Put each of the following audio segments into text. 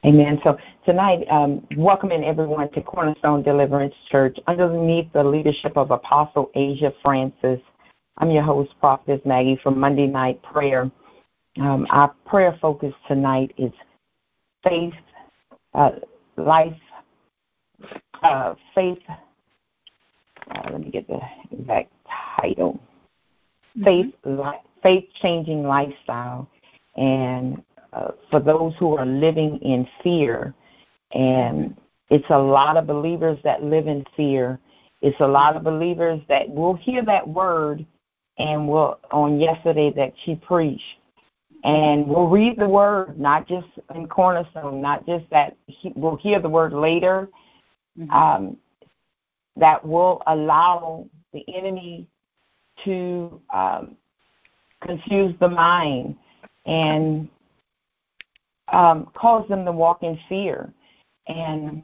Amen. So tonight, welcoming everyone to Cornerstone Deliverance Church underneath the leadership of Apostle Asia Francis. I'm your host, Prophetess Maggie, from Monday Night Prayer. Our prayer focus tonight is faith, life, faith. Let me get the exact title. Faith-changing lifestyle, and for those who are living in fear. And it's a lot of believers that live in fear. It's a lot of believers that will hear that word, and will, on yesterday that she preached, and we'll read the word, not just in Cornerstone, not just that we'll hear the word later, that will allow the enemy to confuse the mind and cause them to walk in fear. And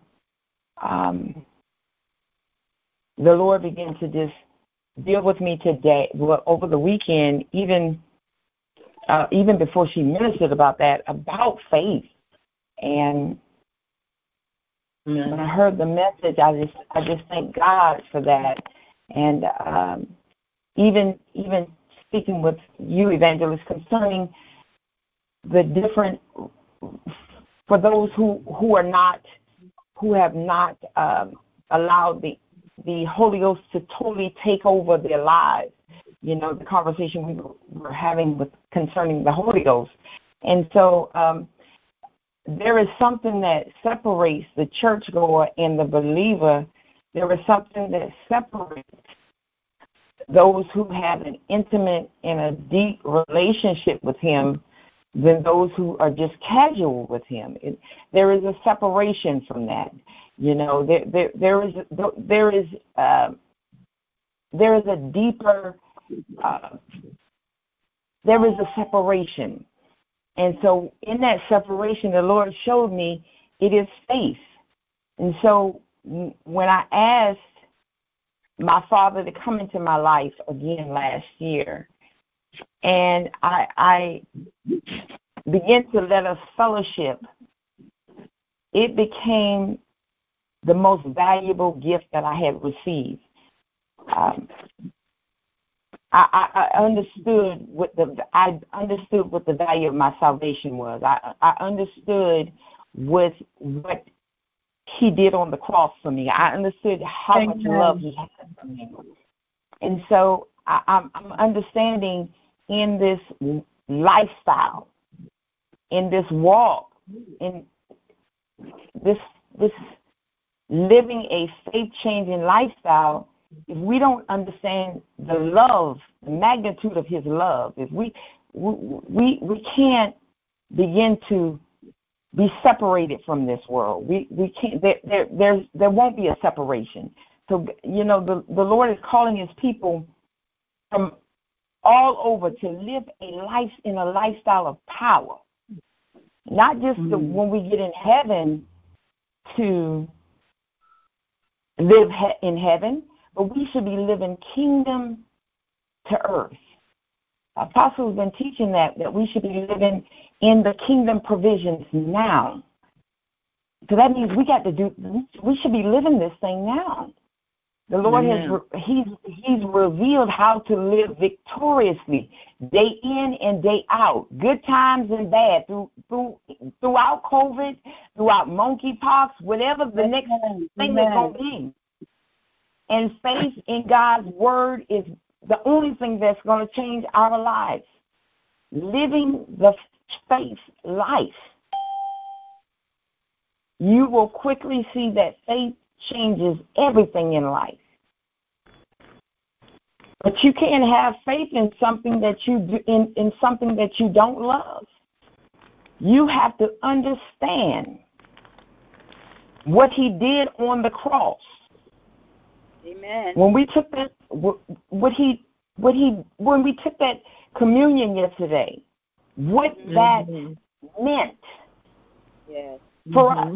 the Lord began to just deal with me today, over the weekend, even before she ministered about that, about faith. And when I heard the message, I just thank God for that. And even speaking with you, Evangelist, concerning the different, for those who have not allowed the Holy Ghost to totally take over their lives. You know, the conversation we were having concerning the Holy Ghost. And so there is something that separates the churchgoer and the believer. There is something that separates those who have an intimate and a deep relationship with Him than those who are just casual with Him. There is a separation from that. You know, there is a deeper, there is a separation. And so in that separation, the Lord showed me it is faith. And so when I asked my Father to come into my life again last year, and I began to let us fellowship, it became the most valuable gift that I had received. I understood what the value of my salvation was. I understood what He did on the cross for me. I understood how much love He had for me. And so I'm understanding in this lifestyle, in this walk, in this living a faith-changing lifestyle, if we don't understand the love, the magnitude of His love, if we can't begin to be separated from this world. We can't. There won't be a separation. So you know, the Lord is calling His people from all over to live in a lifestyle of power, not just when we get in heaven to live in heaven, but we should be living kingdom to earth. Apostle has been teaching that we should be living in the kingdom provisions now. So that means we should be living this thing now. The Lord He's revealed how to live victoriously, day in and day out, good times and bad, throughout COVID, throughout monkeypox, whatever the next thing that's going to be. And faith in God's word is the only thing that's going to change our lives. Living the faith life. You will quickly see that faith changes everything in life. But you can't have faith in something that you do, in something that you don't love. You have to understand what He did on the cross. Amen. When we took that, when we took that communion yesterday, what that meant for us.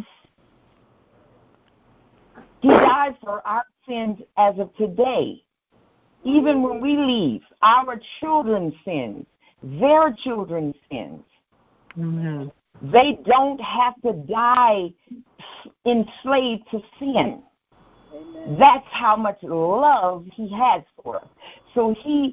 He died for our sins as of today. Even when we leave, our children's sins, their children's sins. They don't have to die enslaved to sin. Amen. That's how much love he has for us. So he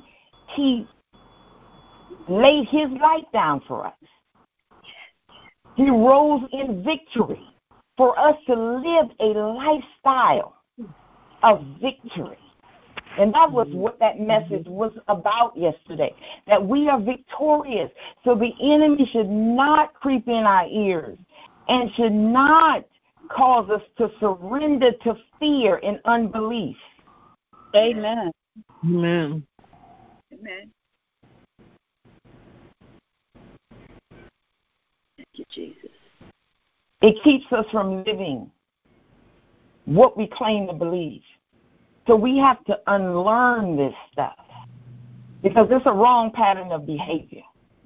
laid his life down for us. He rose in victory for us to live a lifestyle of victory. And that was what that message was about yesterday, that we are victorious. So the enemy should not creep in our ears and should not cause us to surrender to fear and unbelief. Amen. Amen. Amen. Thank you, Jesus. It keeps us from living what we claim to believe. So we have to unlearn this stuff because it's a wrong pattern of behavior.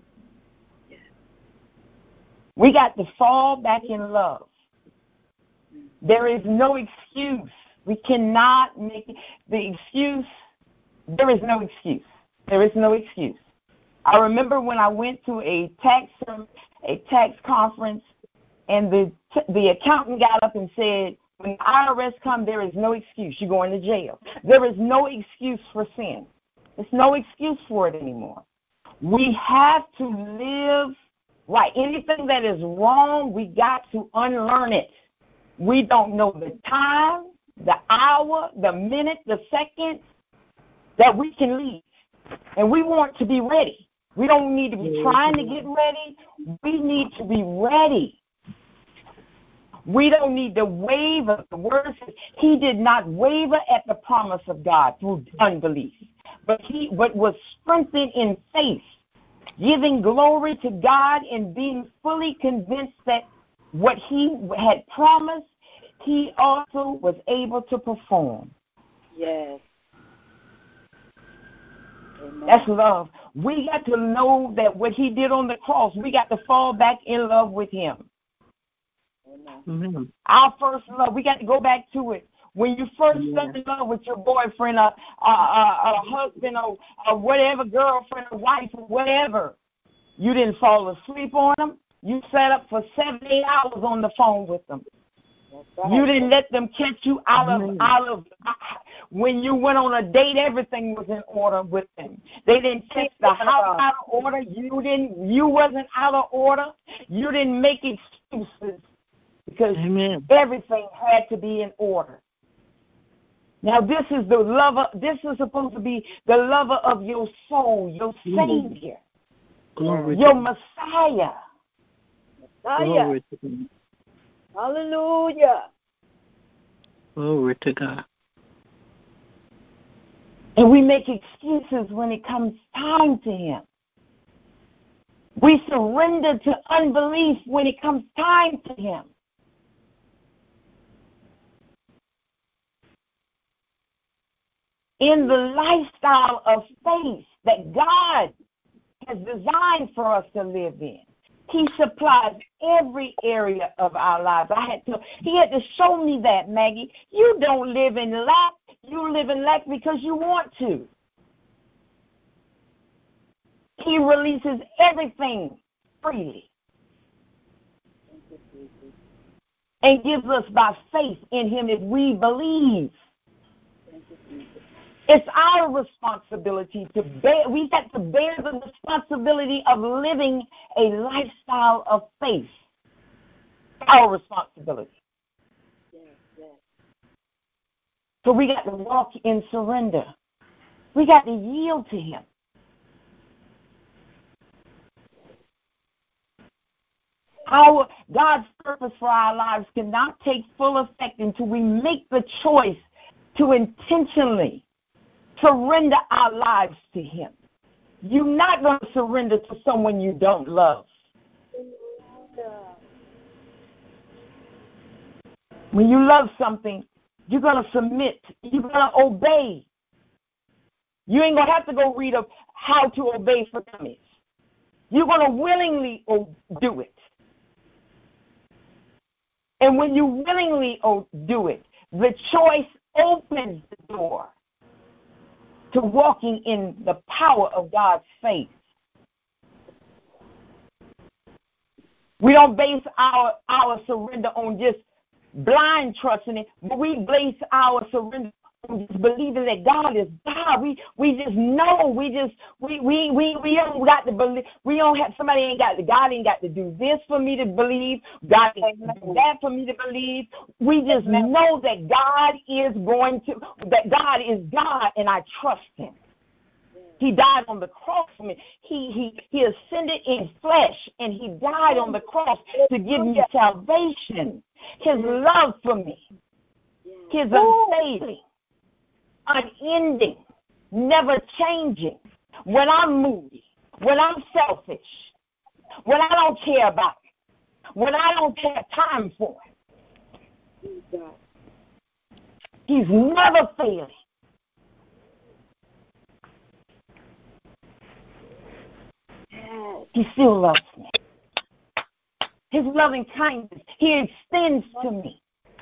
We got to fall back in love. There is no excuse. We cannot make the excuse. There is no excuse. There is no excuse. I remember when I went to a tax conference, and the accountant got up and said, when the IRS comes, there is no excuse. You're going to jail. There is no excuse for sin. There's no excuse for it anymore. We have to live right. Anything that is wrong, we got to unlearn it. We don't know the time, the hour, the minute, the second that we can leave. And we want to be ready. We don't need to be trying to get ready. We need to be ready. We don't need to waver. The word says he did not waver at the promise of God through unbelief, but was strengthened in faith, giving glory to God and being fully convinced that what he had promised, he also was able to perform. Yes. Amen. That's love. We got to know that what he did on the cross, we got to fall back in love with him. Mm-hmm. Our first love, we got to go back to it. When you first fell in love with your boyfriend or husband or whatever, girlfriend or wife or whatever, you didn't fall asleep on them. You sat up for 7-8 hours on the phone with them. Right. You didn't let them catch you out of when you went on a date, everything was in order with them. They didn't take the house out of order. You wasn't out of order. You didn't make excuses because everything had to be in order. Now this is the lover. This is supposed to be the lover of your soul, your Savior, your Messiah. Glory to God. Hallelujah. Glory to God. And we make excuses when it comes time to him. We surrender to unbelief when it comes time to him. In the lifestyle of faith that God has designed for us to live in, he supplies every area of our lives. He had to show me that, Maggie. You don't live in lack. You live in lack because you want to. He releases everything freely and gives us by faith in him if we believe. It's our responsibility to bear. We got to bear the responsibility of living a lifestyle of faith. Our responsibility. So we got to walk in surrender. We got to yield to him. God's purpose for our lives cannot take full effect until we make the choice to intentionally surrender our lives to him. You're not going to surrender to someone you don't love. When you love something, you're going to submit. You're going to obey. You ain't going to have to go read how to obey for dummies. You're going to willingly do it. And when you willingly do it, the choice opens the door to walking in the power of God's faith. We don't base our surrender on just blind trusting it, but we base our surrender on just believing that God is God. We just know. We don't got to believe. We don't have somebody ain't got to. God ain't got to do this for me to believe. God ain't got to do that for me to believe. We just know that God is God, and I trust Him. He died on the cross for me. He ascended in flesh, and He died on the cross to give me salvation. His love for me, His unfailing, unending, never changing. When I'm moody, when I'm selfish, when I don't care about it, when I don't have time for it, He's never failing. He still loves me. His loving kindness, He extends to me.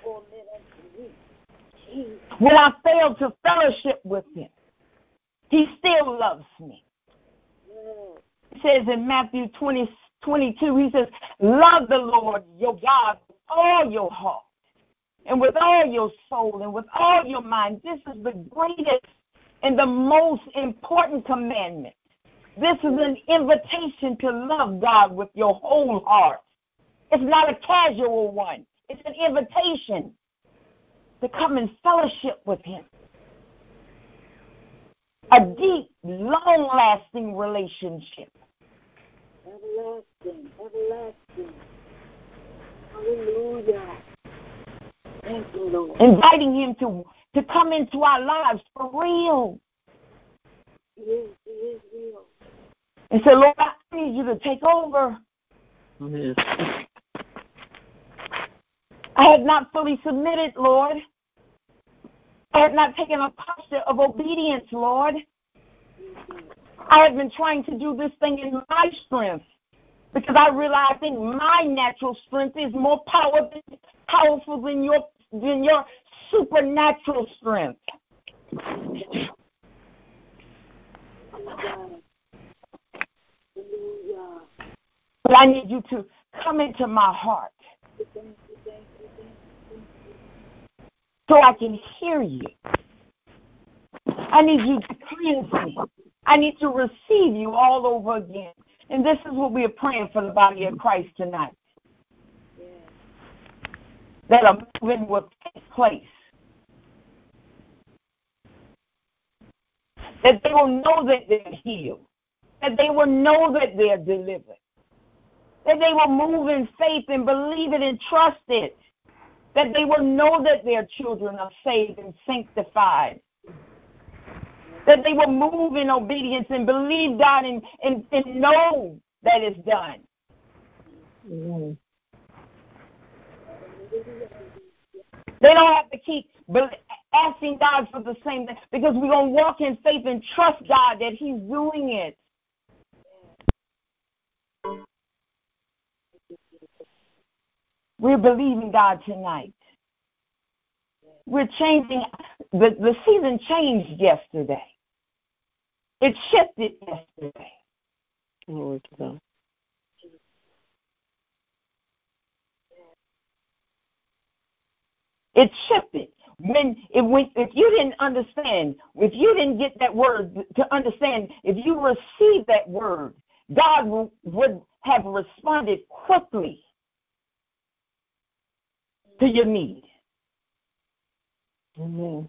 When I fail to fellowship with Him, He still loves me. It says in Matthew 20:22, He says, love the Lord your God with all your heart and with all your soul and with all your mind. This is the greatest and the most important commandment. This is an invitation to love God with your whole heart. It's not a casual one. It's an invitation to come in fellowship with Him. A deep, long-lasting relationship. Everlasting. Hallelujah. Thank you, Lord. Inviting Him to come into our lives for real. He is real. And say, Lord, I need you to take over. Yes. I have not fully submitted, Lord. I have not taken a posture of obedience, Lord. I have been trying to do this thing in my strength because I realize I think my natural strength is more powerful than your supernatural strength. But I need you to come into my heart so I can hear you. I need you to cleanse me. I need to receive you all over again. And this is what we are praying for the body of Christ tonight. That a movement will take place. That they will know that they're healed. That they will know that they're delivered. That they will move in faith and believe it and trust it. That they will know that their children are saved and sanctified. That they will move in obedience and believe God and know that it's done. Mm. They don't have to keep asking God for the same thing because we're going to walk in faith and trust God that He's doing it. We're believing God tonight. We're changing. The season changed yesterday. It shifted yesterday. Glory to God. It shifted. If you didn't understand, if you didn't get that word to understand, if you received that word, God would have responded quickly to your need. Amen.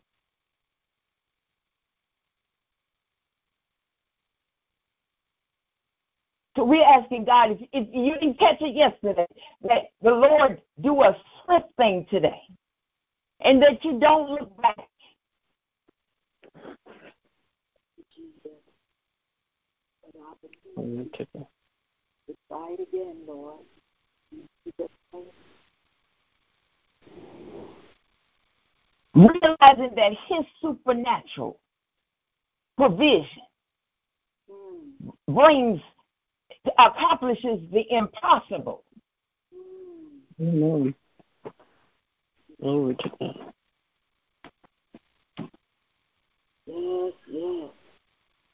So we're asking God, if you didn't catch it yesterday, that the Lord do a swift thing today, and that you don't look back. Try it again, Lord. Realizing that His supernatural provision accomplishes the impossible. Amen. Glory to God. Yes.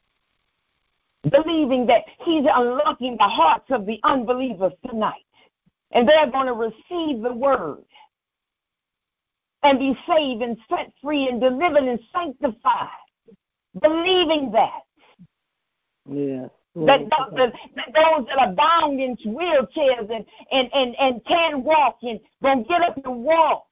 Believing that He's unlocking the hearts of the unbelievers tonight. And they're going to receive the word and be saved and set free and delivered and sanctified, believing that. Yeah. That those that are bound in wheelchairs and can't walk and going to get up and walk.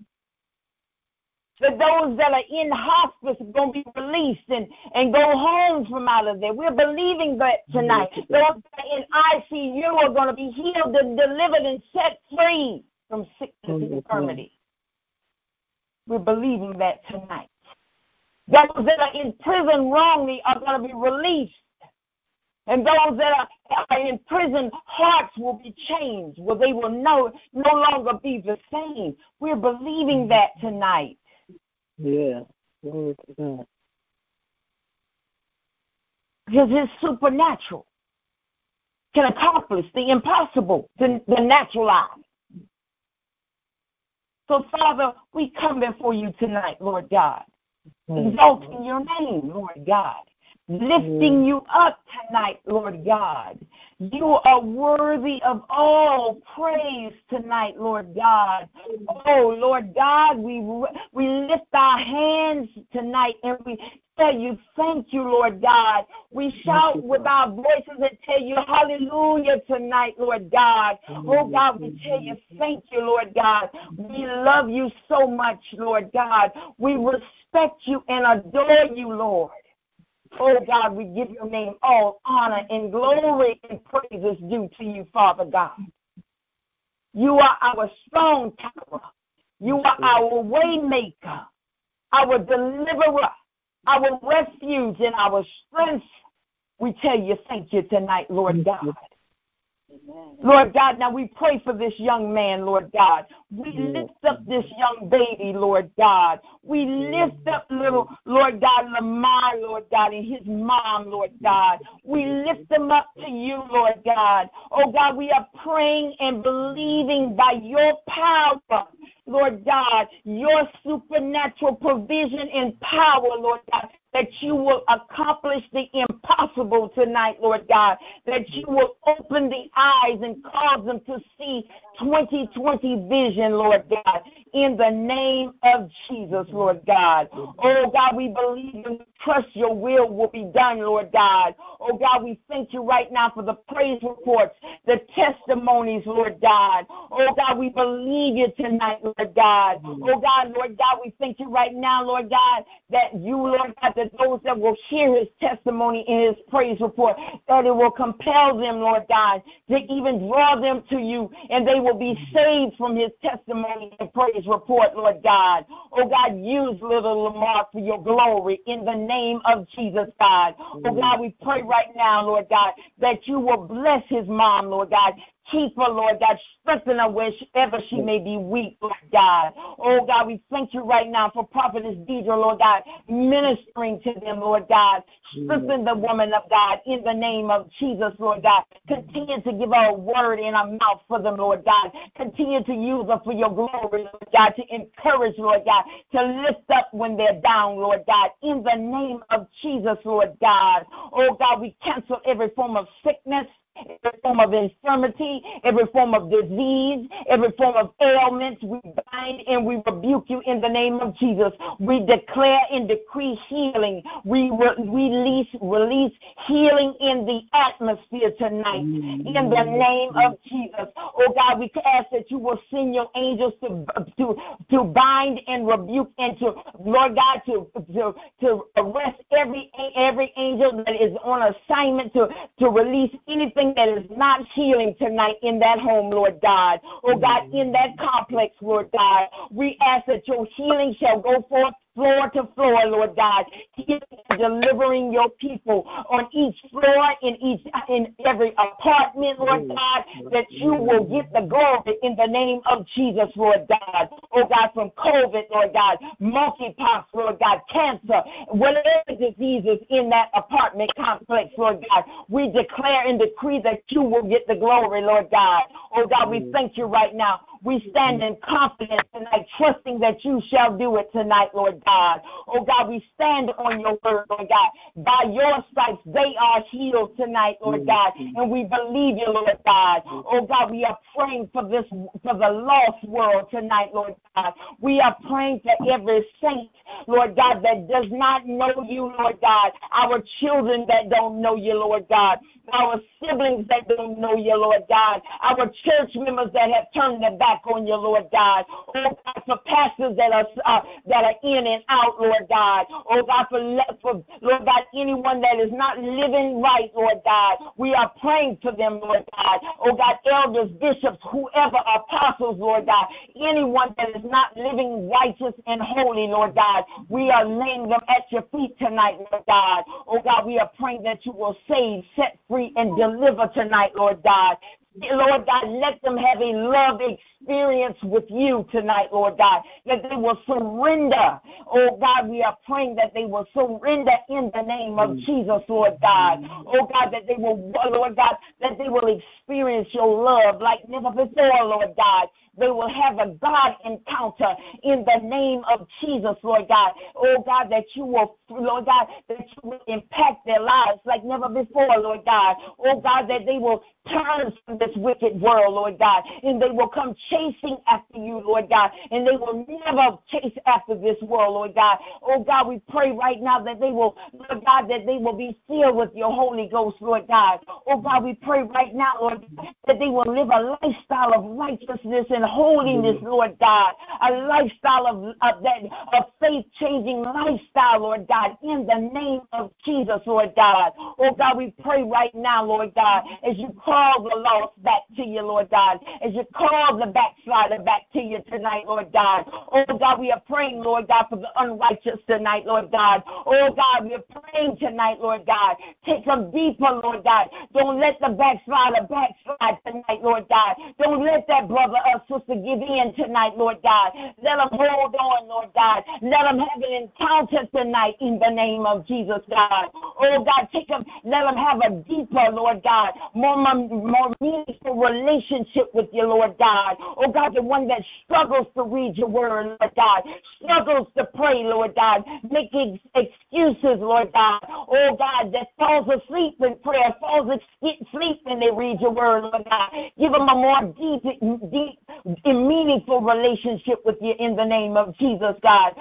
That those that are in hospice are going to be released and go home from out of there. We're believing that tonight. Those that are in ICU are going to be healed and delivered and set free from sickness and infirmity. We're believing that tonight. Those that are in prison wrongly are going to be released. And those that are in prison, hearts will be changed, where they will no longer be the same. We're believing that tonight. Yeah. Glory to God. Because it's supernatural. Can accomplish the impossible, the natural eye. So, Father, we come before you tonight, Lord God, exalting your name, Lord God. Lifting you up tonight, Lord God. You are worthy of all praise tonight, Lord God. Oh, Lord God, we lift our hands tonight and we tell you thank you, Lord God. We shout with our voices and tell you hallelujah tonight, Lord God. Oh, God, we tell you thank you, Lord God. We love you so much, Lord God. We respect you and adore you, Lord. Oh, God, we give your name all honor and glory and praises due to you, Father God. You are our strong tower. You are our way maker, our deliverer, our refuge, and our strength. We tell you thank you tonight, Lord God. Amen. Lord God, now we pray for this young man, Lord God. We lift up this young baby, Lord God. We lift up little, Lord God, Lamar, Lord God, and his mom, Lord God. We lift them up to you, Lord God. Oh, God, we are praying and believing by your power, Lord God, your supernatural provision and power, Lord God, that you will accomplish the impossible tonight, Lord God, that you will open the eyes and cause them to see 2020 vision, Lord God, in the name of Jesus, Lord God. Oh, God, we believe and trust your will be done, Lord God. Oh, God, we thank you right now for the praise reports, the testimonies, Lord God. Oh, God, we believe you tonight, Lord God. Oh, God, Lord God, we thank you right now, Lord God, that you, Lord God, that those that will hear his testimony in his praise report, that it will compel them, Lord God, to even draw them to you, and they will be saved from his testimony and praise report, Lord God. Oh, God, use little Lamar for your glory in the name of Jesus, God. Oh, God, we pray right now, Lord God, that you will bless his mom, Lord God. Keep her, Lord God. Strengthen her wherever she may be weak, Lord God. Oh, God, we thank you right now for Prophetess Deidre, Lord God, ministering to them, Lord God. Strengthen the woman of God in the name of Jesus, Lord God. Continue to give her a word in her mouth for them, Lord God. Continue to use her for your glory, Lord God, to encourage, Lord God, to lift up when they're down, Lord God, in the name of Jesus, Lord God. Oh, God, we cancel every form of sickness, every form of infirmity, every form of disease, every form of ailment. We bind and we rebuke you in the name of Jesus. We declare and decree healing. We release healing in the atmosphere tonight in the name of Jesus. Oh, God, we ask that you will send your angels to bind and rebuke and to, Lord God, to arrest every angel that is on assignment to release anything that is not healing tonight in that home, Lord God. Oh, God, in that complex, Lord God, we ask that your healing shall go forth floor to floor, Lord God, delivering your people on each floor, in every apartment, Lord God, that you will get the glory in the name of Jesus, Lord God. Oh, God, from COVID, Lord God, monkeypox, Lord God, cancer, whatever diseases in that apartment complex, Lord God, we declare and decree that you will get the glory, Lord God. Oh, God, we thank you right now. We stand in confidence tonight, trusting that you shall do it tonight, Lord God. Oh God, we stand on your word, Lord God. By your stripes, they are healed tonight, Lord God. And we believe you, Lord God. Oh God, we are praying for the lost world tonight, Lord God. We are praying for every saint, Lord God, that does not know you, Lord God. Our children that don't know you, Lord God. Our siblings that don't know you, Lord God. Our church members that have turned their back on you, Lord God. Oh God, for pastors that are in and out, Lord God. Oh God, for Lord God, anyone that is not living right, Lord God. We are praying for them, Lord God. Oh God, elders, bishops, whoever, apostles, Lord God. Anyone that is not living righteous and holy, Lord God. We are laying them at your feet tonight, Lord God. Oh God, we are praying that you will save, set free, and deliver tonight, Lord God. Lord God, let them have a love experience with you tonight, Lord God, that they will surrender. Oh God, we are praying that they will surrender in the name of Jesus, Lord God. Oh God, that they will, Lord God, that they will experience your love like never before, Lord God. They will have a God encounter in the name of Jesus, Lord God. Oh, God, that you will, Lord God, that you will impact their lives like never before, Lord God. Oh, God, that they will turn from this wicked world, Lord God, and they will come chasing after you, Lord God, and they will never chase after this world, Lord God. Oh, God, we pray right now that they will, Lord God, that they will be filled with your Holy Ghost, Lord God. Oh, God, we pray right now, Lord, that they will live a lifestyle of righteousness and holiness, Lord God, a lifestyle of faith-changing lifestyle, Lord God, in the name of Jesus, Lord God. Oh, God, we pray right now, Lord God, as you call the lost back to you, Lord God, as you call the backslider back to you tonight, Lord God. Oh, God, we are praying, Lord God, for the unrighteous tonight, Lord God. Oh, God, we are praying tonight, Lord God. Take them deeper, Lord God. Don't let the backslider backslide tonight, Lord God. Don't let that brother or sister give in tonight, Lord God. Let them hold on, Lord God. Let them have an encounter tonight in the name of Jesus, God. Oh, God, take them, let them have a deeper, Lord God, more meaningful relationship with you, Lord God. Oh, God, the one that struggles to read your word, Lord God, struggles to pray, Lord God, making excuses, Lord God. Oh, God, that falls asleep in prayer, falls asleep when they read your word, Lord God. Give them a more deep and meaningful relationship with you in the name of Jesus, God.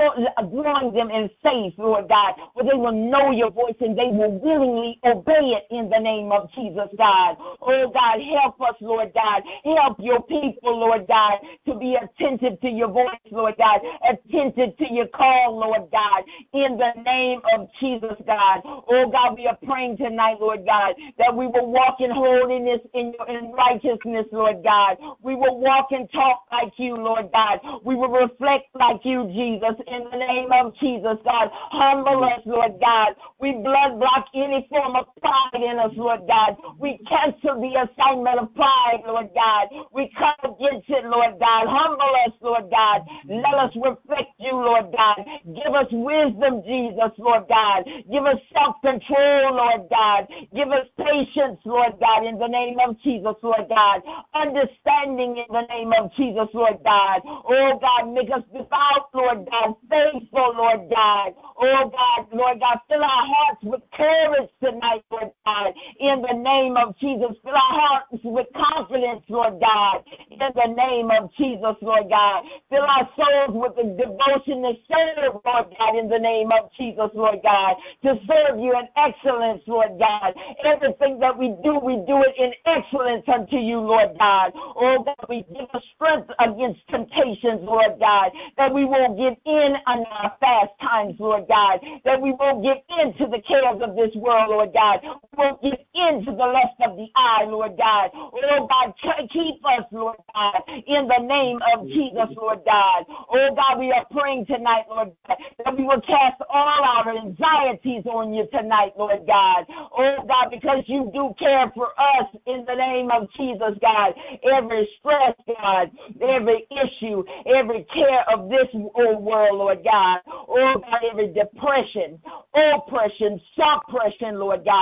Growing them in faith, Lord God, where they will know your voice and they will willingly obey it in the name of Jesus, God. Oh, God, help us, Lord God. Help your people, Lord God, to be attentive to your voice, Lord God, attentive to your call, Lord God, in the name of Jesus, God. Oh, God, we are praying tonight, Lord God, that we will walk in holiness and in righteousness, Lord God. We will walk and talk like you, Lord God. We will reflect like you, Jesus, in the name of Jesus, God. Humble us, Lord God. We blood block any form of pride in us, Lord God. We cancel the assignment of pride, Lord God. We come against it, Lord God. Humble us, Lord God. Let us reflect you, Lord God. Give us wisdom, Jesus, Lord God. Give us self-control, Lord God. Give us patience, Lord God, in the name of Jesus, Lord God. Understanding in the name of Jesus, Lord God. Oh, God, make us devout, Lord God. Faithful, Lord God. Oh, God, Lord God, fill our hearts with courage tonight, Lord God. In the name of Jesus, fill our hearts with confidence, Lord God. In the name of Jesus, Lord God. Fill our souls with the devotion to serve, Lord God, in the name of Jesus, Lord God. To serve you in excellence, Lord God. Everything that we do it in excellence unto you, Lord God. Oh, God, we give us strength against temptations, Lord God. That we won't give in on our fast times, Lord God. That we won't give in to the cares of this world, Lord God. We won't give in to the lust of the eye, Lord God. Oh, God, keep us, Lord God, in the name of Jesus, Lord God. Oh, God, we are praying tonight, Lord God, that we will cast all our anxieties on you tonight, Lord God. Oh, God, because you do care for us in the name of Jesus, God. Every stress, God, every issue, every care of this old world, Lord God. Oh, God, every depression, oppression, suppression, Lord God.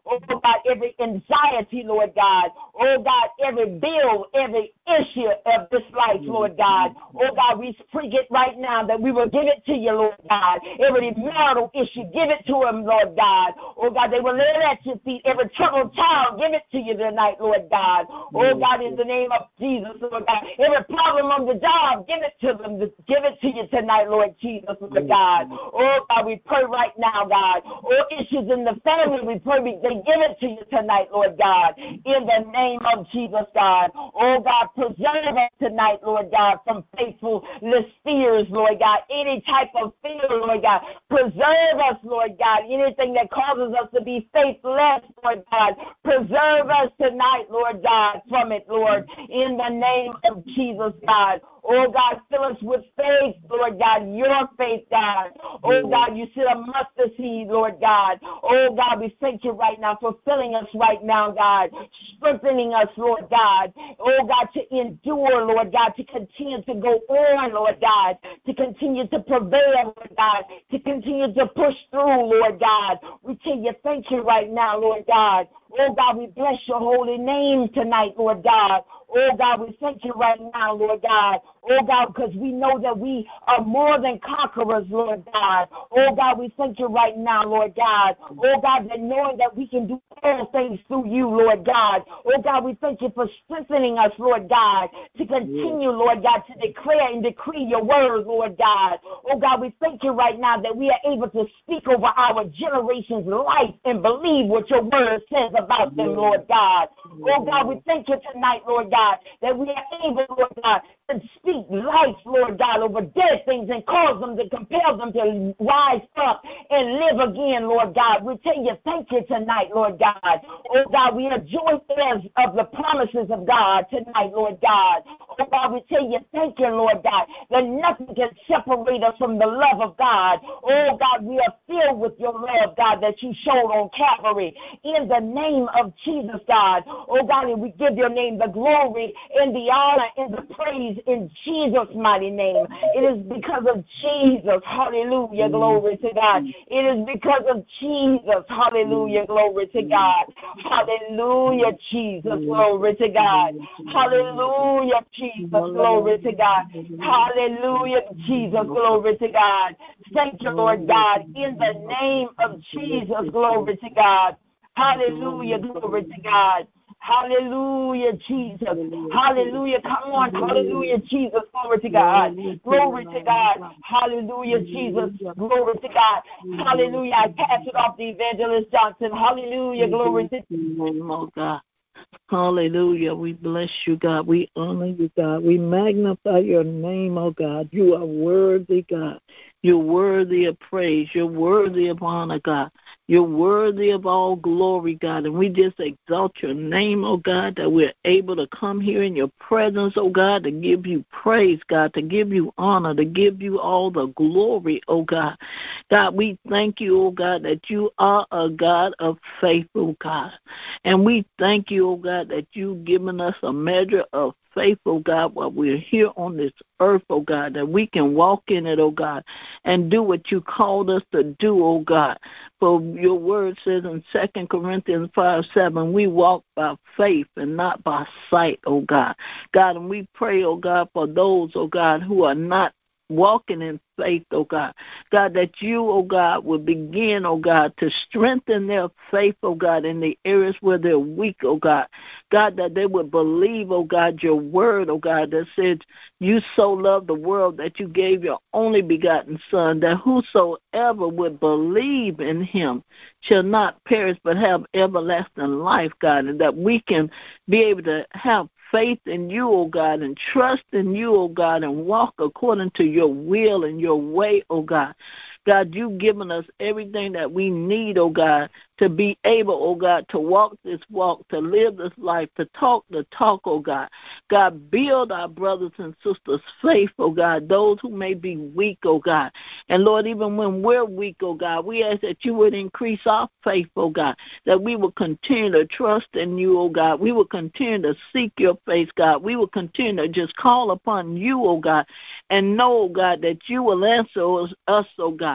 oh God, every anxiety, Lord God, oh God, every bill, every issue of this life, Lord God. Oh God, we speak it right now that we will give it to you, Lord God. Every marital issue, give it to him, Lord God. Oh God, they will lay it at your feet. Every troubled child, give it to you tonight, Lord God. Oh God, in the name of Jesus, Lord God. Every problem on the job, give it to them. Give it to you tonight, Lord Jesus, Lord God. Oh God, we pray right now, God. Oh, issues in the family, we pray they give it to you tonight, Lord God. In the name of Jesus, God. Oh God, preserve us tonight, Lord God, from faithless fears, Lord God. Any type of fear, Lord God. Preserve us, Lord God. Anything that causes us to be faithless, Lord God. Preserve us tonight, Lord God, from it, Lord. In the name of Jesus, God. Oh, God, fill us with faith, Lord God, your faith, God. Oh, God, you said a mustard seed, Lord God. Oh, God, we thank you right now for filling us right now, God, strengthening us, Lord God. Oh, God, to endure, Lord God, to continue to go on, Lord God, to continue to prevail, Lord God, to continue to push through, Lord God. We tell you thank you right now, Lord God. Oh, God, we bless your holy name tonight, Lord God. Oh, God, we thank you right now, Lord God. Oh, God, because we know that we are more than conquerors, Lord God. Oh, God, we thank you right now, Lord God. Oh, God, that knowing that we can do all things through you, Lord God. Oh, God, we thank you for strengthening us, Lord God, to continue, Lord God, to declare and decree your word, Lord God. Oh, God, we thank you right now that we are able to speak over our generation's life and believe what your word says about them, Lord God. Oh, God, we thank you tonight, Lord God, that we are able, Lord God, to speak life, Lord God, over dead things and cause them to compel them to rise up and live again, Lord God. We tell you thank you tonight, Lord God. Oh, God, we are joint heirs of the promises of God tonight, Lord God. Oh, God, we tell you thank you, Lord God, that nothing can separate us from the love of God. Oh, God, we are filled with your love, God, that you showed on Calvary. In the name of Jesus, God. Oh, God, and we give your name the glory and the honor and the praise in Jesus' mighty name. It is because of Jesus. Hallelujah. Glory to God. It is because of Jesus. Hallelujah. Glory to God. Hallelujah, Jesus. Glory to God. Hallelujah, Jesus. Glory to God. Hallelujah, Jesus. Glory to God. Thank you, Lord God. In the name of Jesus. Glory to God. Hallelujah. Glory to God. Hallelujah, Jesus. Hallelujah. Come on. Hallelujah, Jesus. Glory to God. Glory to God. Hallelujah, Jesus. Glory to God. Hallelujah. I pass it off to Evangelist Johnson. Hallelujah. Glory to God. Hallelujah. We bless you, God. We honor you, God. We magnify your name, oh God. You are worthy, God. You're worthy of praise. You're worthy of honor, God. You're worthy of all glory, God. And we just exalt your name, oh God, that we're able to come here in your presence, oh God, to give you praise, God, to give you honor, to give you all the glory, oh God. God, we thank you, oh God, that you are a God of faith, oh God. And we thank you, oh God, that you've given us a measure of faith, oh God, while we're here on this earth, oh God, that we can walk in it, oh God, and do what you called us to do, oh God. For your word says in 2 Corinthians 5:7, we walk by faith and not by sight, oh God. God, and we pray, oh God, for those, oh God, who are not walking in faith, oh God. God, that you, oh God, will begin, oh God, to strengthen their faith, oh God, in the areas where they're weak, oh God. God, that they would believe, oh God, your word, oh God, that says you so loved the world that you gave your only begotten Son, that whosoever would believe in him shall not perish but have everlasting life, God, and that we can be able to have faith in you, oh God, and trust in you, oh God, and walk according to your will and your way, oh God. God, you've given us everything that we need, oh God, to be able, oh God, to walk this walk, to live this life, to talk the talk, oh God. God, build our brothers and sisters' faith, oh God, those who may be weak, oh God. And Lord, even when we're weak, oh God, we ask that you would increase our faith, oh God, that we will continue to trust in you, oh God. We will continue to seek your face, God. We will continue to just call upon you, oh God, and know, oh God, that you will answer us, oh God.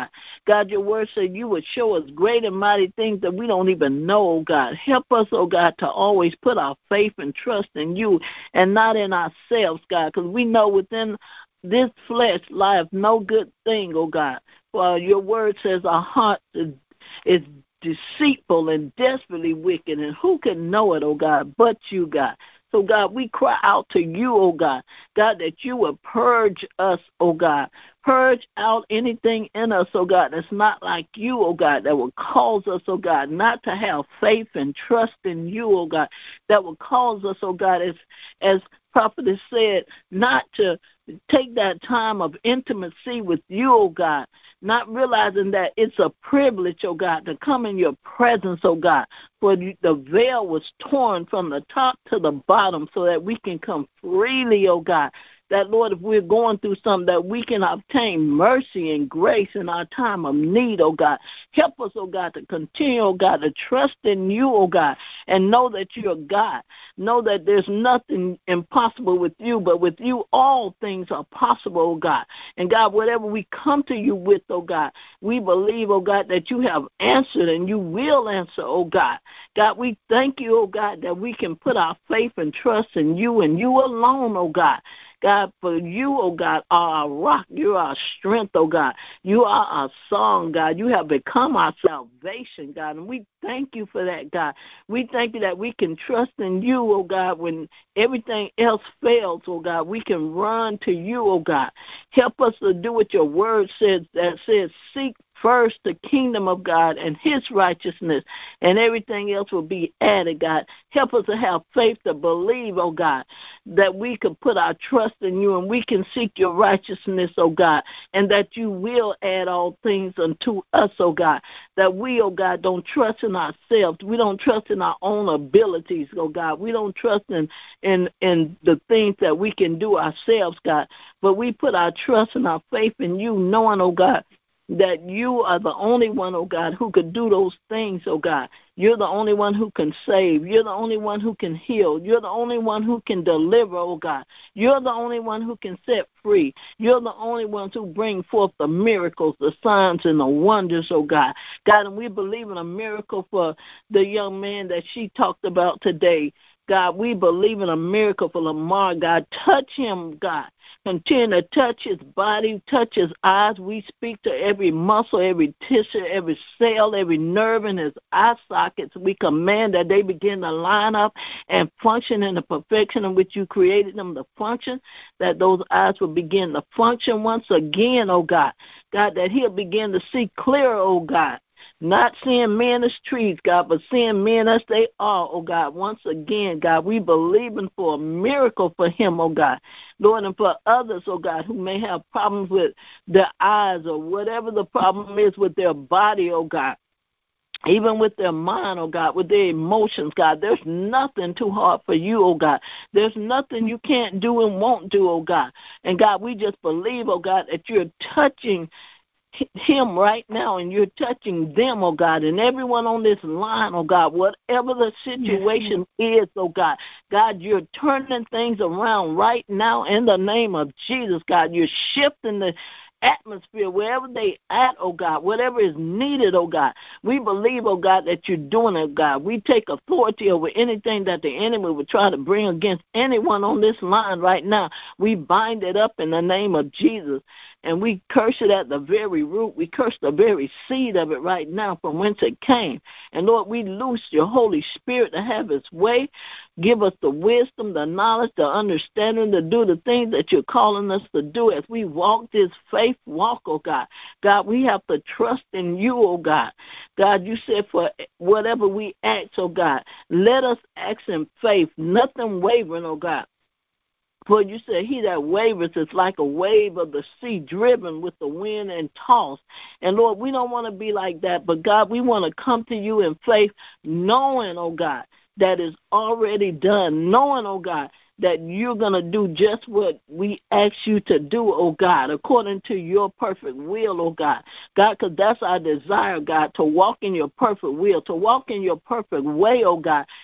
God. God, your word said you would show us great and mighty things that we don't even know, oh God. Help us, oh God, to always put our faith and trust in you and not in ourselves, God, because we know within this flesh lieth no good thing, oh God. For your word says our heart is deceitful and desperately wicked, and who can know it, oh God, but you, God. So, God, we cry out to you, oh God, God, that you will purge us, oh God. Purge out anything in us, oh God, that's not like you, oh God, that will cause us, oh God, not to have faith and trust in you, oh God, that will cause us, oh God, as Prophet has said, not to take that time of intimacy with you, oh God, not realizing that it's a privilege, oh God, to come in your presence, oh God, for the veil was torn from the top to the bottom so that we can come freely, oh God. That, Lord, if we're going through something, that we can obtain mercy and grace in our time of need, oh God. Help us, oh God, to continue, oh God, to trust in you, oh God, and know that you're God. Know that there's nothing impossible with you, but with you all things are possible, oh God. And, God, whatever we come to you with, oh God, we believe, oh God, that you have answered and you will answer, oh God. God, we thank you, oh God, that we can put our faith and trust in you and you alone, oh God. God, for you, oh God, are our rock. You are our strength, oh God. You are our song, God. You have become our salvation, God. And we thank you for that, God. We thank you that we can trust in you, oh God, when everything else fails, oh God. We can run to you, oh God. Help us to do what your word says, that says, seek first the kingdom of God and his righteousness, and everything else will be added, God. Help us to have faith to believe, oh God, that we can put our trust in you and we can seek your righteousness, oh God, and that you will add all things unto us, oh God, that we, oh God, don't trust in ourselves. We don't trust in our own abilities, oh God. We don't trust in the things that we can do ourselves, God, but we put our trust and our faith in you, knowing, oh God, that you are the only one, oh God, who could do those things, oh God. You're the only one who can save. You're the only one who can heal. You're the only one who can deliver, oh God. You're the only one who can set free. You're the only one who bring forth the miracles, the signs, and the wonders, oh God. God, and we believe in a miracle for the young man that she talked about today. God, we believe in a miracle for Lamar, God. Touch him, God. Continue to touch his body, touch his eyes. We speak to every muscle, every tissue, every cell, every nerve in his eye sockets. We command that they begin to line up and function in the perfection in which you created them to function, that those eyes will begin to function once again, oh God. God, that he'll begin to see clearer, oh God. Not seeing men as trees, God, but seeing men as they are, oh God. Once again, God, we believing for a miracle for him, oh God. Lord, and for others, oh God, who may have problems with their eyes or whatever the problem is with their body, oh God. Even with their mind, oh God, with their emotions, God, there's nothing too hard for you, oh God. There's nothing you can't do and won't do, oh God. And God, we just believe, oh God, that you're touching him right now, and you're touching them, oh God, and everyone on this line, oh God, whatever the situation is, oh God, God, you're turning things around right now in the name of Jesus, God. You're shifting the atmosphere wherever they at, oh God, whatever is needed, oh God. We believe, oh God, that you're doing it, God. We take authority over anything that the enemy would try to bring against anyone on this line right now. We bind it up in the name of Jesus, and we curse it at the very root. We curse the very seed of it right now from whence it came. And Lord, we loose your Holy Spirit to have its way. Give us the wisdom, the knowledge, the understanding to do the things that you're calling us to do as we walk this faith walk, oh God. God, we have to trust in you, oh God. God, you said for whatever we ask, oh God, let us ask in faith, nothing wavering, oh God. For you said, he that wavers is like a wave of the sea driven with the wind and tossed. And, Lord, we don't want to be like that. But, God, we want to come to you in faith knowing, oh God, that is already done. Knowing, oh God, that you're going to do just what we ask you to do, oh God, according to your perfect will, oh God. God, because that's our desire, God, to walk in your perfect will, to walk in your perfect way, oh God.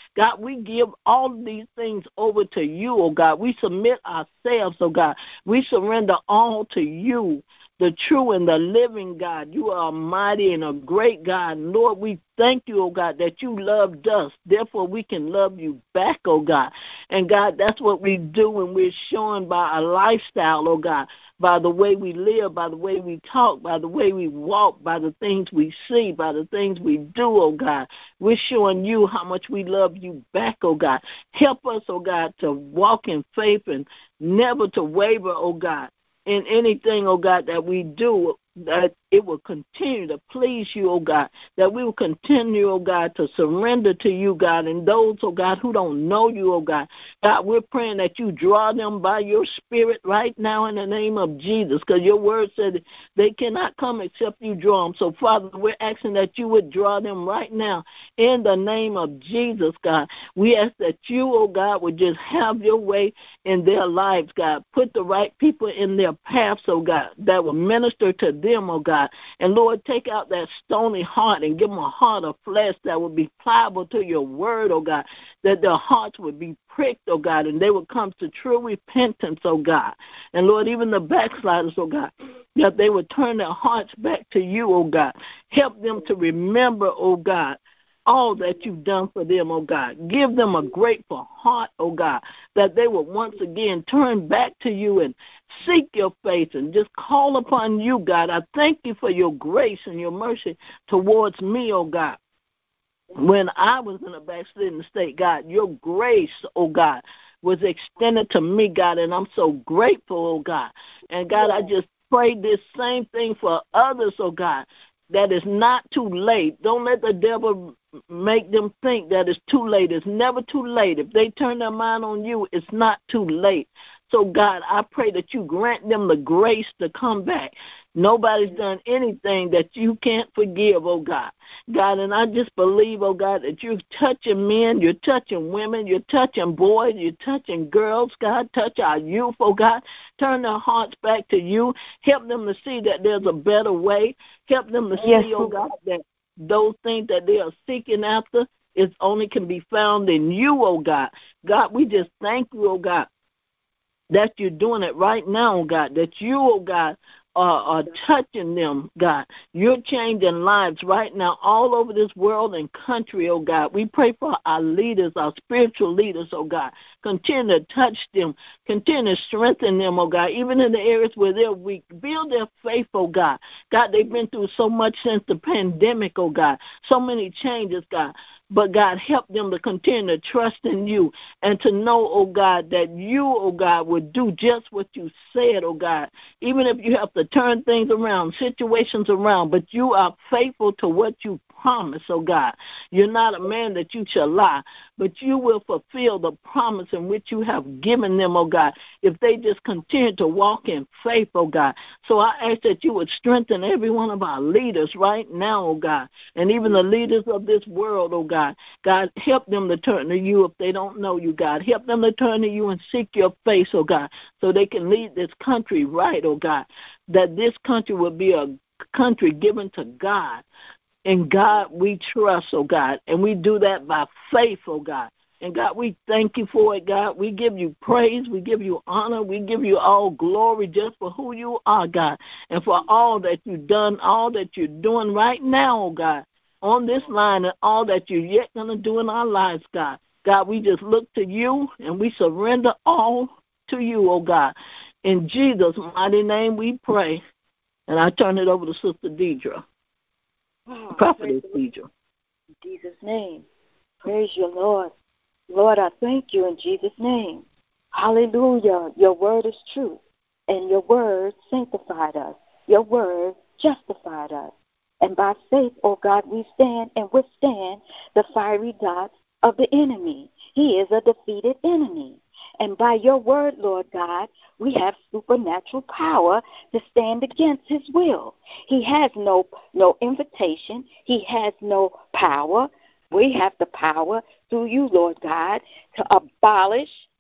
God, we give all of these things over to you, oh God. We submit ourselves, oh God. We surrender all to you, the true and the living God. You are a mighty and a great God. And Lord, we thank you, oh God, that you loved us. Therefore, we can love you back, oh God. And God, that's what we do, and we're showing by our lifestyle, oh God, by the way we live, by the way we talk, by the way we walk, by the things we see, by the things we do, oh God. We're showing you how much we love you back, oh God. Help us, oh God, to walk in faith and never to waver, oh God, in anything, oh God, that we do, that it will continue to please you, oh God, that we will continue, oh God, to surrender to you, God, and those, oh God, who don't know you, oh God, God, we're praying that you draw them by your Spirit right now in the name of Jesus, because your word said they cannot come except you draw them. So, Father, we're asking that you would draw them right now in the name of Jesus, God. We ask that you, oh God, would just have your way in their lives, God. Put the right people in their paths, oh God, that will minister to them, oh God. And Lord, take out that stony heart and give them a heart of flesh that will be pliable to your word, oh God, that their hearts would be pricked, oh God, and they would come to true repentance, oh God. And Lord, even the backsliders, oh God, that they would turn their hearts back to you, oh God. Help them to remember, oh God, all that you've done for them, oh God. Give them a grateful heart, oh God, that they will once again turn back to you and seek your face and just call upon you, God. I thank you for your grace and your mercy towards me, oh God. When I was in a backslidden state, God, your grace, oh God, was extended to me, God, and I'm so grateful, oh God. And God, I just pray this same thing for others, oh God, that it's not too late. Don't let the devil make them think that it's too late. It's never too late. If they turn their mind on you, it's not too late. So, God, I pray that you grant them the grace to come back. Nobody's done anything that you can't forgive, oh God. God, and I just believe, oh God, that you're touching men, you're touching women, you're touching boys, you're touching girls, God. Touch our youth, oh God. Turn their hearts back to you. Help them to see that there's a better way. Help them to see, oh God, that those things that they are seeking after, it only can be found in you, oh God. God, we just thank you, oh God, that you're doing it right now, oh God, that you, oh God, are touching them, God. You're changing lives right now all over this world and country, oh God. We pray for our leaders, our spiritual leaders, oh God. Continue to touch them. Continue to strengthen them, oh God, even in the areas where they're weak. Build their faith, oh God. God, they've been through so much since the pandemic, oh God. So many changes, God. But, God, help them to continue to trust in you and to know, oh God, that you, oh God, would do just what you said, oh God. Even if you have to turn things around, situations around, but you are faithful to what you promise, oh God. You're not a man that you shall lie, but you will fulfill the promise in which you have given them, oh God, if they just continue to walk in faith, oh God. So I ask that you would strengthen every one of our leaders right now, oh God, and even the leaders of this world, oh God. God, help them to turn to you if they don't know you, God. Help them to turn to you and seek your face, oh God, so they can lead this country right, oh God, that this country will be a country given to God. And God, we trust, oh God, and we do that by faith, oh God. And God, we thank you for it, God. We give you praise. We give you honor. We give you all glory just for who you are, God, and for all that you've done, all that you're doing right now, oh God, on this line and all that you're yet going to do in our lives, God. God, we just look to you and we surrender all to you, oh God. In Jesus' mighty name we pray. And I turn it over to Sister Deidre. Prophetess Deidre. In Jesus' name. Praise you, Lord. Lord, I thank you in Jesus' name. Hallelujah. Your word is true, and your word sanctified us. Your word justified us. And by faith, oh God, we stand and withstand the fiery darts of the enemy. He is a defeated enemy. And by your word, Lord God, we have supernatural power to stand against his will. He has no invitation. He has no power. We have the power through you, Lord God, to abolish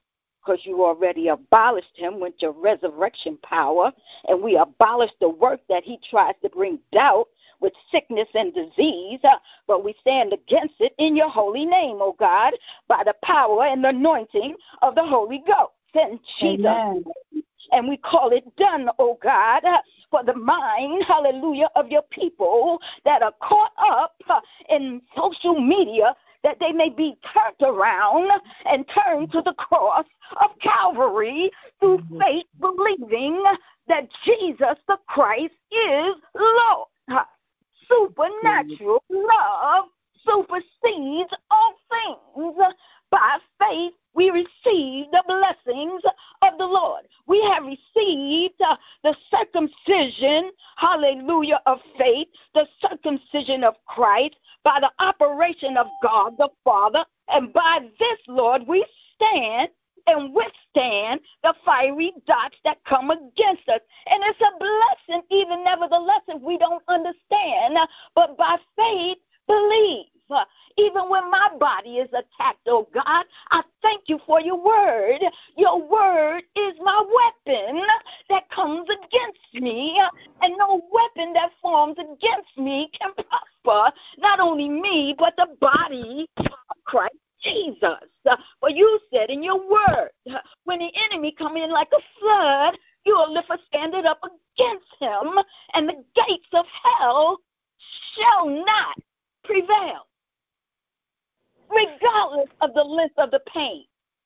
because you already abolished him with your resurrection power, and we abolish the work that he tries to bring doubt with sickness and disease, but we stand against it in your holy name, oh God, by the power and the anointing of the Holy Ghost. In Jesus' name. And we call it done, oh God, for the mind, hallelujah, of your people that are caught up in social media, that they may be turned around and turned to the cross of Calvary through faith, believing that Jesus the Christ is Lord. Supernatural love supersedes all things. By faith, we receive the blessings of the Lord. We have received the circumcision, hallelujah, of faith, the circumcision of Christ by the operation of God the Father. And by this, Lord, we stand and withstand the fiery darts that come against us. And it's a blessing, even nevertheless, if we don't understand. But by faith, believe. Even when my body is attacked, oh God, I thank you for your word. Your word is my weapon that comes against me, and no weapon that forms against me can prosper. Not only me, but the body of Christ Jesus. For you said in your word, when the enemy come in like a flood, you will lift a standard up against him, and the gates of hell shall not prevail. Regardless of the length of the pain,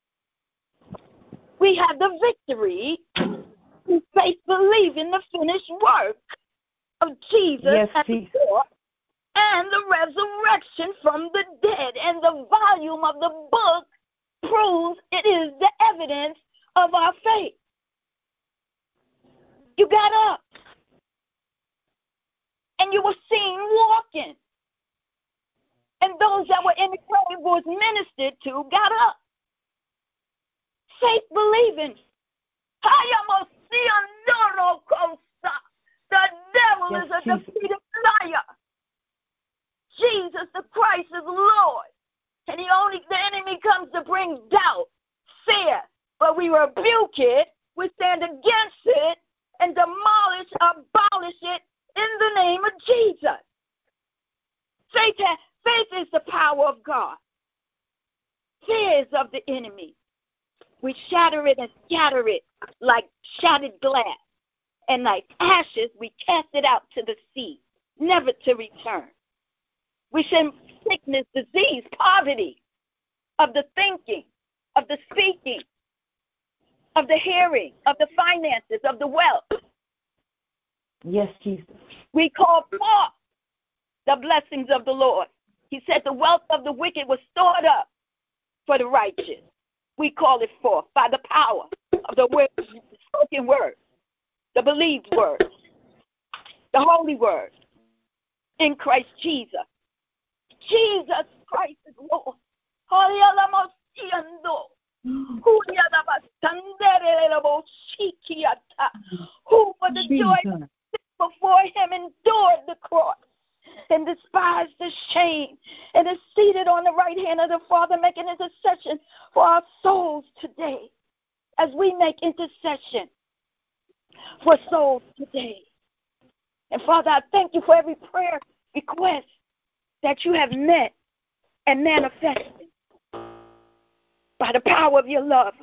we have the victory through faith, believing the finished work of Jesus at the cross and the resurrection from the dead. And the volume of the book proves it is the evidence of our faith. You got up, and you were seen walking. And those that were in the grave was ministered to got up. Faith believing. The devil is a defeated liar. Jesus the Christ is Lord. And the enemy comes to bring doubt, fear. But we rebuke it, we stand against it, and abolish it in the name of Jesus. Faith is the power of God. Fear is of the enemy. We shatter it and scatter it like shattered glass. And like ashes, we cast it out to the sea, never to return. We send sickness, disease, poverty of the thinking, of the speaking, of the hearing, of the finances, of the wealth. Yes, Jesus. We call forth the blessings of the Lord. He said the wealth of the wicked was stored up for the righteous. We call it forth by the power of the word, the spoken word, the believed word, the holy word in Christ Jesus. Jesus Christ is Lord. Who for the joy before him endured the cross and despised the shame, and is seated on the right hand of the Father, making intercession for our souls today. As we make intercession for souls today. And Father, I thank you for every prayer request that you have met and manifested by the power of your love.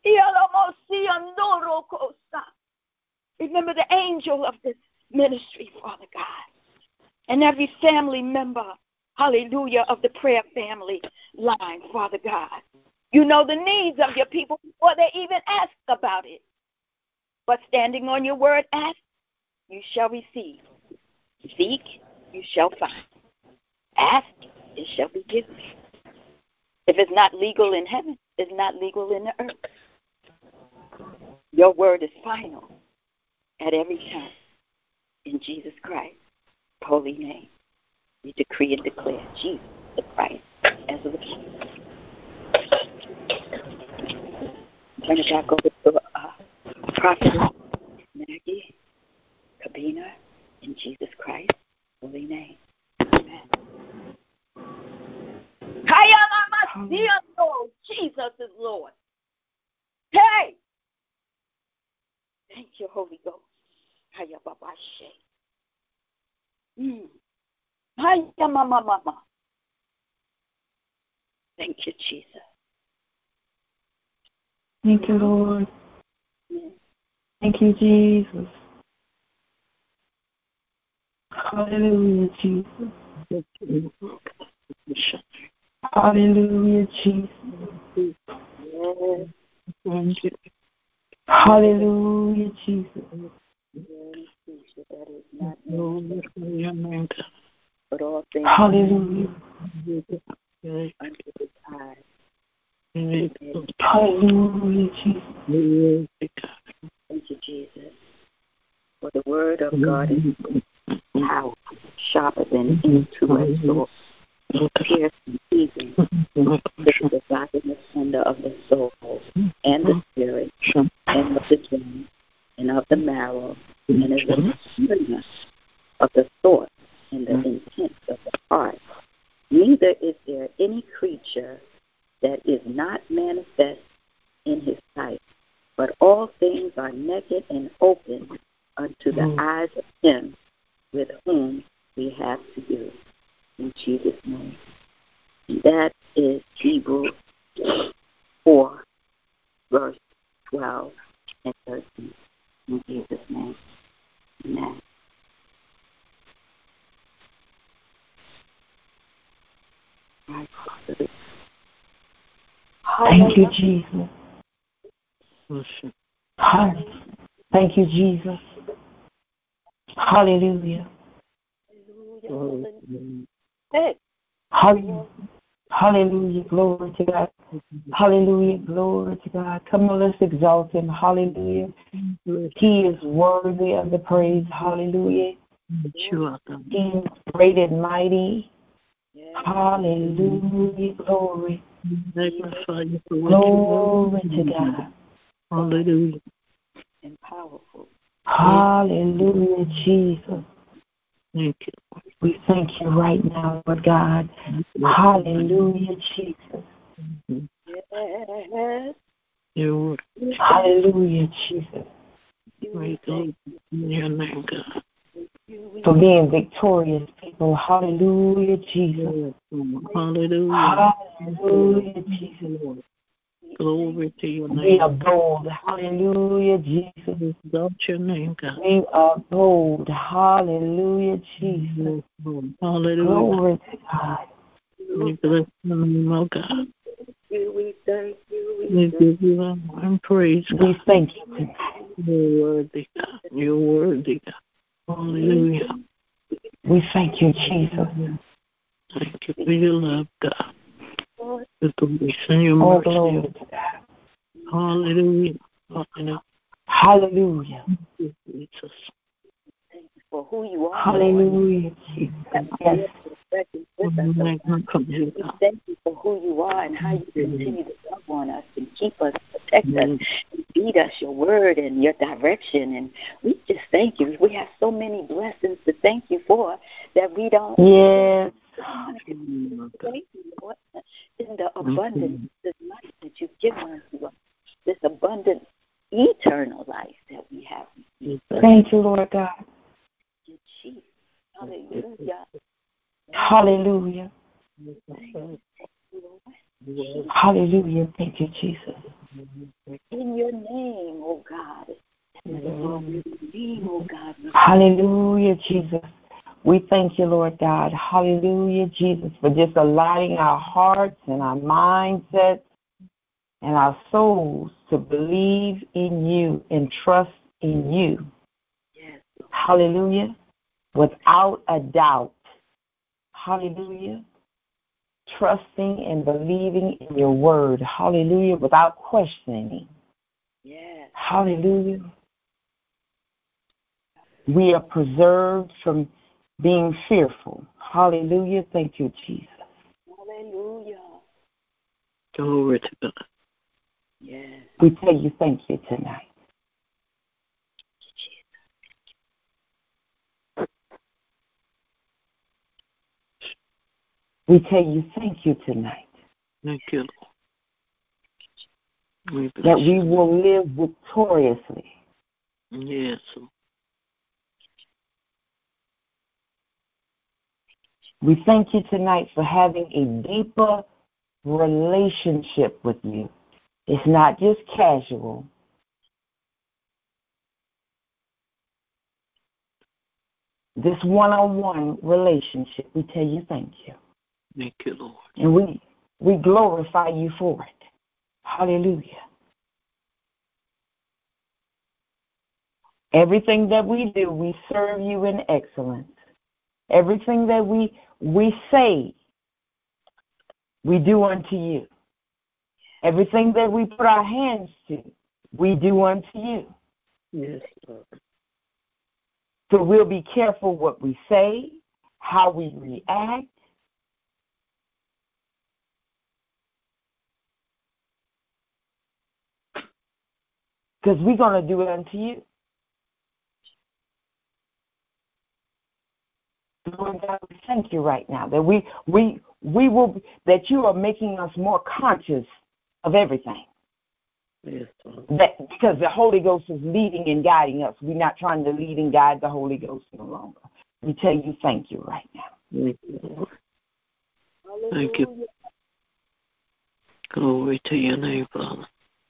Remember the angel of this ministry, Father God. And every family member, hallelujah, of the prayer family line, Father God. You know the needs of your people before they even ask about it. But standing on your word, ask, you shall receive. Seek, you shall find. Ask, it shall be given. If it's not legal in heaven, it's not legal in the earth. Your word is final at every time. In Jesus Christ. Holy name, we decree and declare Jesus the Christ as the King. Turn it back over to Prophet Maggie Kabina in Jesus Christ, holy name. Amen. Jesus is Lord. Hey, you, Holy Ghost. Hiya, Baba Shay. Hiya, Mama. Thank you, Jesus. Thank you, Lord. Thank you, Jesus. Hallelujah, Jesus. Hallelujah, Jesus. Thank you. Hallelujah, Jesus. That is not Lord, for your name, God. but all things Hallelujah. under his eyes. Hallelujah, Jesus. Thank you, Jesus. For the word of God is powerful, sharper than any two-edged sword, piercing even to the dividing asunder of the soul and the spirit and of the joint and of the marrow, and is a discerner of the thoughts and the intents of the heart. Neither is there any creature that is not manifest in his sight, but all things are naked and open unto the eyes of him with whom we have to do. In Jesus' name. And that is Hebrews 4, verse 12 and 13. In Jesus' name. Amen. Thank you, Jesus. Thank you, Jesus. Hallelujah. Hey. Hallelujah. Hallelujah. Glory to God. Hallelujah. Glory to God. Come on, let's exalt him. Hallelujah. He is worthy of the praise. Hallelujah. He is great and mighty. Hallelujah. Glory. Glory to God. Hallelujah. And powerful. Hallelujah, Jesus. Thank you. We thank you right now, Lord God. Hallelujah, Jesus. Yes. Hallelujah, Jesus. Praise God. Your name, God. For being victorious people. Hallelujah, Jesus. Hallelujah. Hallelujah, Jesus. Glory to your name. We are bold. Hallelujah, Jesus. Exalt your name, God. We are bold. Hallelujah, Jesus. Hallelujah. Glory to God. We bless your name, oh God. We thank you. We give you honor and praise. We thank you tonight. You're worthy, God. You're worthy, God. Hallelujah. We thank you, Jesus. Thank you for your love, God. The grace and your Oh, mercy. glory to God. Hallelujah. Hallelujah. Hallelujah. Jesus. Thank you for who you are. Hallelujah, Jesus. Yes. We thank you for who you are and how you continue to love on us and keep us, protect us, and feed us your word and your direction. And we just thank you. We have so many blessings to thank you for that we don't. Yes. Thank you, Lord, in the abundance, this life that you've given us, this abundant, eternal life that we have. Thank you, Lord God. Jesus. Hallelujah. Hallelujah. Hallelujah. Thank you, Jesus. In your name, oh God. In your name, oh God. Hallelujah, Jesus. We thank you, Lord God. Hallelujah, Jesus, for just aligning our hearts and our mindsets and our souls to believe in you and trust in you. Yes. Hallelujah. Without a doubt. Hallelujah. Trusting and believing in your word. Hallelujah. Without questioning. Yes. Hallelujah. We are preserved from being fearful. Hallelujah. Thank you, Jesus. Hallelujah. Glory to God. Yes. We tell you thank you tonight. We tell you thank you tonight. Thank you, Lord. That we will live victoriously. Yes. We thank you tonight for having a deeper relationship with you. It's not just casual. This one-on-one relationship, we tell you thank you. Thank you, Lord. And we glorify you for it. Hallelujah. Everything that we do, we serve you in excellence. Everything that we say, we do unto you. Everything that we put our hands to, we do unto you. Yes, Lord. So we'll be careful what we say, how we react. Because we're going to do it unto you. Lord God, we thank you right now that we will, that you are making us more conscious of everything. Yes, Lord. That because the Holy Ghost is leading and guiding us. We're not trying to lead and guide the Holy Ghost no longer. We tell you thank you right now. Thank you, Lord. Thank you. Glory to your name, Father.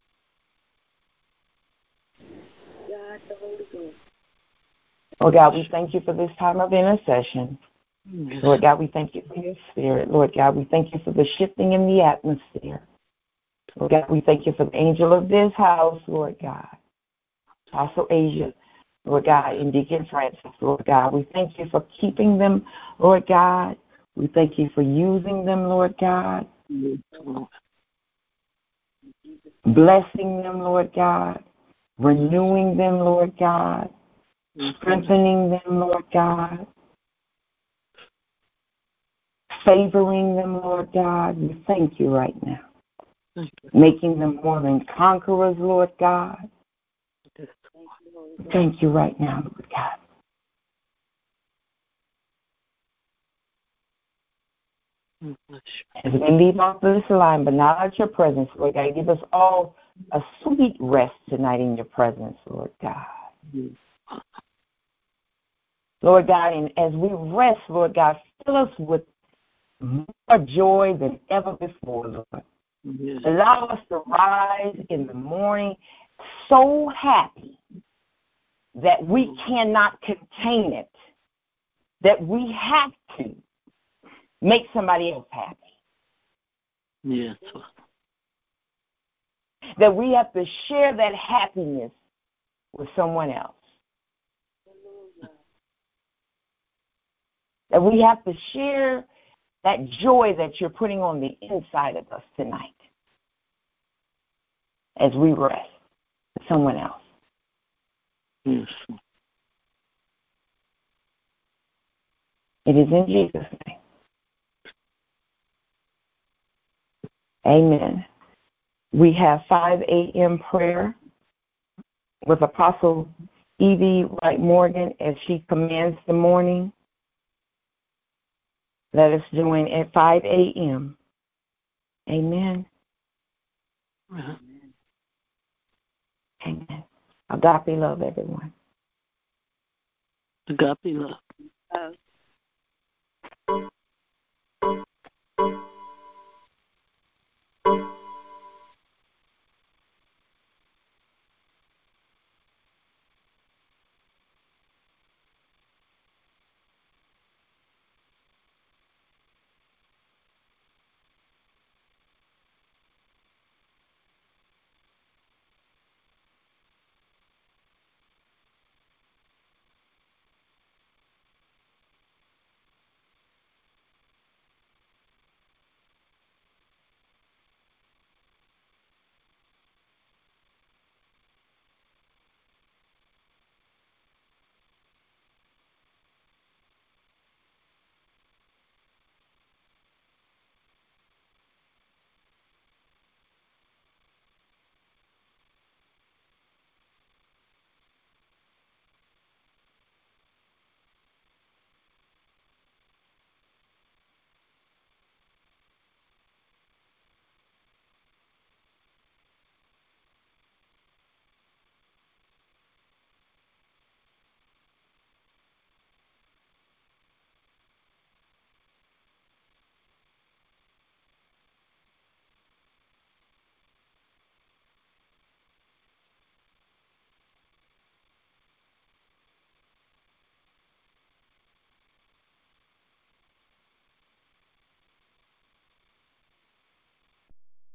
God, the Holy Ghost. Lord God, we thank you for this time of intercession. Yes. Lord God, we thank you for your spirit. Lord God, we thank you for the shifting in the atmosphere. Lord God, we thank you for the angel of this house, Lord God. Also Asia, Lord God, and Deacon Francis, Lord God. We thank you for keeping them, Lord God. We thank you for using them, Lord God. Yes, Lord. Blessing them, Lord God. Renewing them, Lord God. Strengthening them, Lord God. Favoring them, Lord God. We thank you right now. Making them more than conquerors, Lord God. Thank you right now, Lord God. As we leave off this line, but not at your presence, Lord God, give us all a sweet rest tonight in your presence, Lord God. Lord God, and as we rest, Lord God, fill us with more joy than ever before, Lord. Yes. Allow us to rise in the morning so happy that we cannot contain it, that we have to make somebody else happy, Yes. that we have to share that happiness with someone else, that we have to share that joy that you're putting on the inside of us tonight as we rest with someone else. Yes. It is in Jesus' name. Amen. We have 5 a.m. prayer with Apostle Evie Wright Morgan as she commands the morning. Let us join at 5 a.m. Amen. Amen. Agape love, everyone. Agape love.